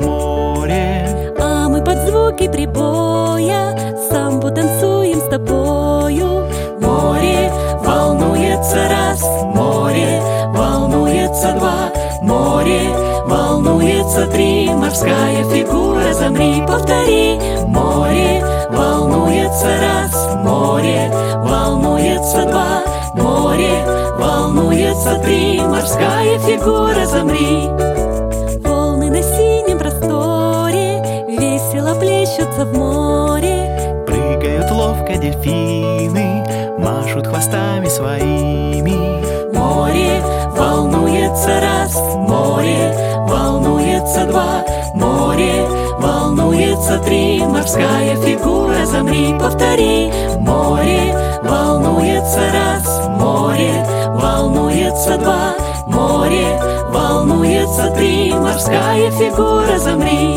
море. А мы под звуки прибоя самбу танцуем с тобою. Море волнуется раз, море волнуется два, море волнуется три. Морская фигура, замри, повтори. Море волнуется раз, море волнуется два, море волнуется три. Морская фигура, замри. Волны на синем просторе весело плещутся в море. Прыгают ловко дельфины, машут хвостами своими. Море волнуется раз, море волнуется два, море волнуется три. Морская фигура, замри, повтори. Море волнуется раз, море волнуется два, море волнуется три. Морская фигура, замри.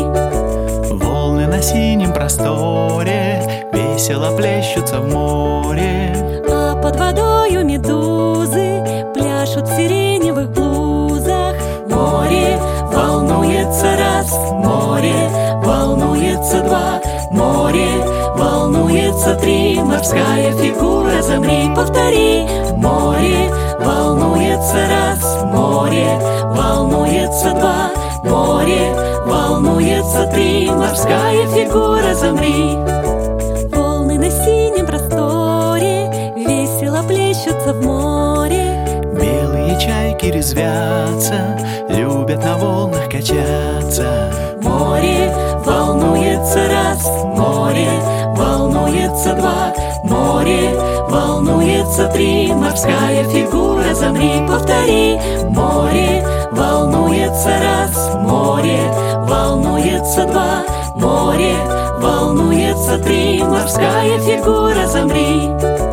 Волны на синем просторе весело плещутся в море. А под водою медузы пляшут в сиреневых блузах. Море волнуется раз, море волнуется два, море волнуется три. Морская фигура, замри, повтори. Море волнуется раз, море волнуется два, море волнуется три. Морская фигура, замри. Волны на синем просторе весело плещутся в море. Белые чайки резвятся, любят на волнах качаться. Море волнуется раз, море волнуется два, море волнуется три. Морская фигура, замри, повтори. Море волнуется раз, море волнуется два, море волнуется три. Морская фигура, замри.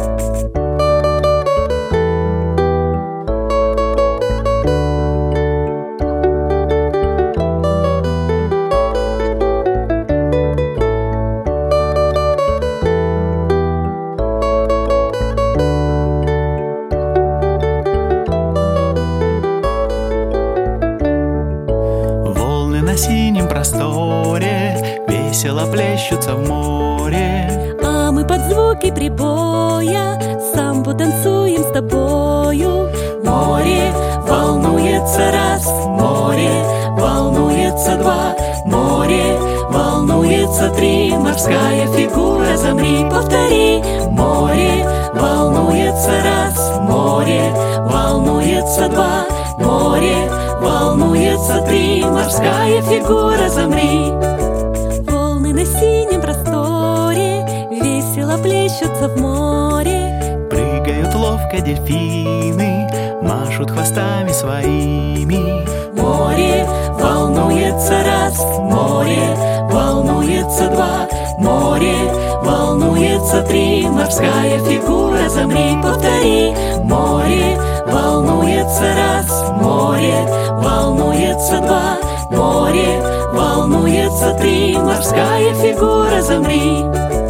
На синем просторе весело плещутся в море. А мы под звуки прибоя самбу танцуем с тобою. Море волнуется раз, море волнуется два, море волнуется три. Морская фигура, замри, повтори. Море волнуется раз, море волнуется два, море волнуется три. Морская фигура, замри. Волны на синем просторе весело плещутся в море. Прыгают ловко дельфины, машут хвостами своими. Море волнуется раз, море волнуется два, море волнуется три. Морская фигура, замри, повтори. Море волнуется раз, море волнуется два, море волнуется три. Морская фигура, замри.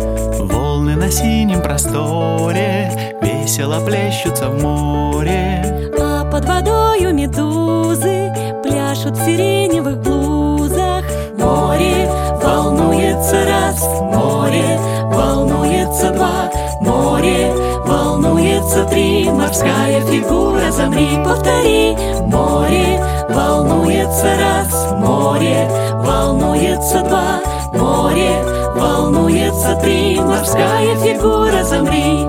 Волны на синем просторе весело плещутся в море. А под водою медузы пляшут в сиреневых блузах. Море волнуется раз, море волнуется два, море волнуется три. Морская фигура, замри, повтори. Море волнуется раз, море волнуется два, море волнуется три. Морская фигура, замри.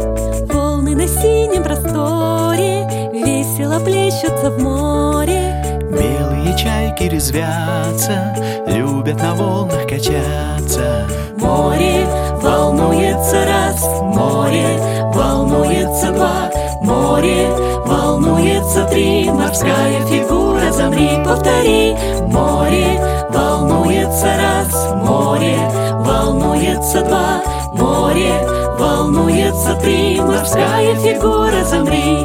Волны на синем просторе весело плещутся в море. Белые чайки резвятся, любят на волнах качаться. Море волнуется раз, море волнуется два, море волнуется три. Морская фигура, замри, повтори. Море волнуется раз, море волнуется два, море волнуется три. Морская фигура, замри.